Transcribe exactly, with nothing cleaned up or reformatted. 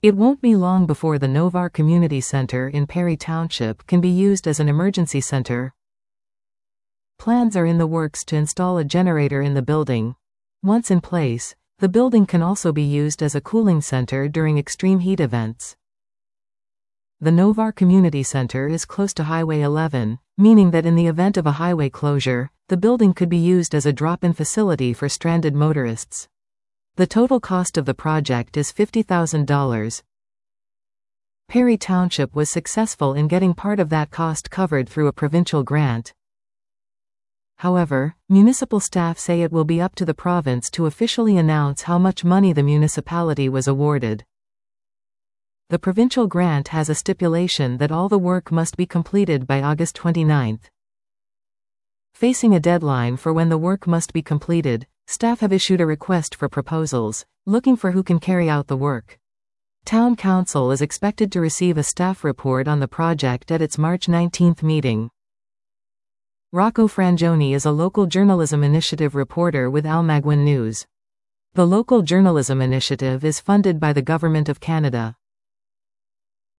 It won't be long before the Novar Community Center in Perry Township can be used as an emergency center. Plans are in the works to install a generator in the building. Once in place, the building can also be used as a cooling center during extreme heat events. The Novar Community Center is close to Highway eleven, meaning that in the event of a highway closure, the building could be used as a drop-in facility for stranded motorists. The total cost of the project is fifty thousand dollars. Perry Township was successful in getting part of that cost covered through a provincial grant. However, municipal staff say it will be up to the province to officially announce how much money the municipality was awarded. The provincial grant has a stipulation that all the work must be completed by August twenty-ninth. Facing a deadline for when the work must be completed, staff have issued a request for proposals, looking for who can carry out the work. Town Council is expected to receive a staff report on the project at its March nineteenth meeting. Rocco Frangioni is a local journalism initiative reporter with Almaguin News. The local journalism initiative is funded by the Government of Canada.